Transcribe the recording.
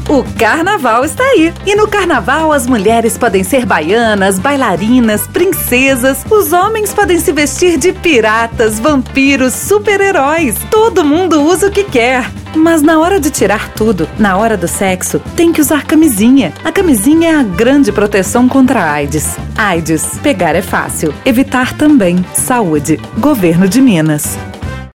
O carnaval está aí. E no carnaval as mulheres podem ser baianas, bailarinas, princesas. Os homens podem se vestir de piratas, vampiros, super-heróis. Todo mundo usa o que quer. Mas na hora de tirar tudo, na hora do sexo, tem que usar camisinha. A camisinha é a grande proteção contra a AIDS. AIDS, pegar é fácil, evitar também. Saúde, Governo de Minas.